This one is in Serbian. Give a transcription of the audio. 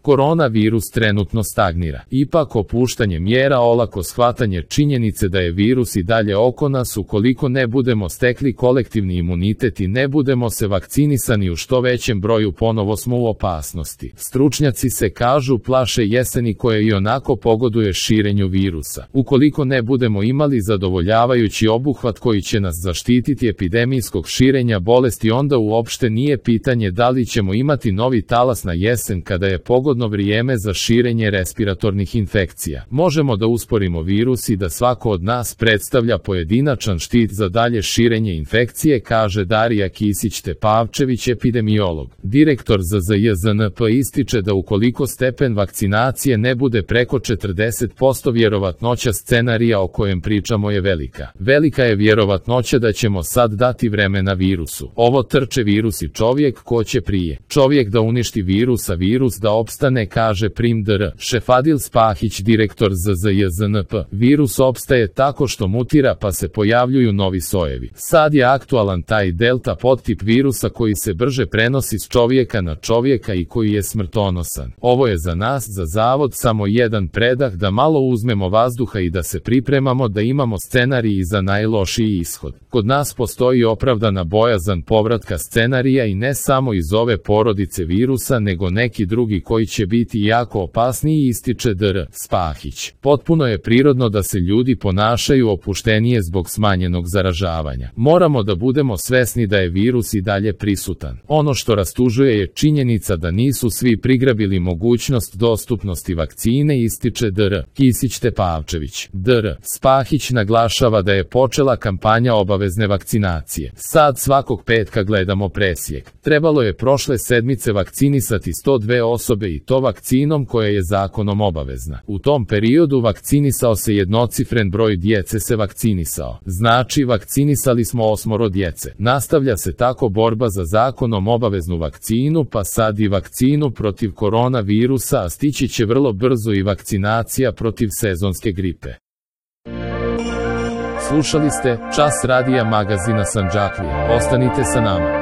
Koronavirus trenutno stagnira. Ipak opuštanje mjera olako shvatanje činjenice da je virus i dalje oko nas ukoliko ne budemo stekli kolektivni imunitet i ne budemo se vakcinisani u što većem broju ponovo smo u opasnosti. Stručnjaci se kažu plaše jeseni koje i onako pogoduje širenju virusa. Ukoliko ne budemo imali zadovoljavajući obuhvat koji će nas zaštititi epidemijskog širenja bolesti, onda uopšte nije pitanje da li ćemo imati novi talas na jesen kada je pogodno vrijeme za širenje respiratornih infekcija. Možemo da usporimo virus i da svako od nas predstavlja pojedinačan štit za dalje širenje infekcije, kaže Darija Kisić-Tepavčević, epidemiolog. Direktor ZZJZNP ističe da ukoliko stepen vakcinacije ne bude preko 40%, vjerovatnoća scenarija o kojem pričamo je velika. Velika je vjerovatnoća da ćemo sad dati vremena virusu. Ovo trče virus i čovjek ko će prije. Čovjek da uništi virus, a virus da opstane, kaže prim dr. Šefadil Spahić, direktor ZZJZNP. Virus opstaje tako što mutira pa se pojavljuju novi sojevi. Sad je aktualan taj delta podtip virusa koji se brže prenosi s čovjeka na čovjeka i koji je smrtonosan. Ovo je za nas, za zavod, samo jedan predah da malo uzmemo vazduha i da se pripremamo, da imamo scenarij za najlošiji ishod. Kod nas postoji opravdana bojazan povratka scenarija i ne samo iz ove porodice virusa, nego neki drugi koji će biti jako opasniji, ističe dr. Spahić. Potpuno je prirodno da se ljudi ponašaju opuštenije zbog smanjenog zaražavanja. Moramo da budemo svesni da je virus i dalje prisutan. Ono što rastužuje je činjenica da nisu svi prigrabili mogućnost dostupnosti vakcine, ističe dr. Kisić-Tepavčević. Dr. Spahić naglašava da je počela kampanja obavezne vakcinacije. Sad svakog petka gledamo presjek. Trebalo je prošle sedmice vakcinisati 102 osobe i to vakcinom koja je zakonom obavezna. U tom periodu vakcinisao se jednocifren broj djece se vakcinisao. Znači vakcinisali smo 8 djece. Nastavlja se tako borba za zakonom obaveznu vakcinu, pa sad i vakcinu protiv koronavirusa, a stići će vrlo brzo i vakcinacija protiv sezonske gripe. Slušali ste Čas radija magazina Sandžaklija. Ostanite sa nama.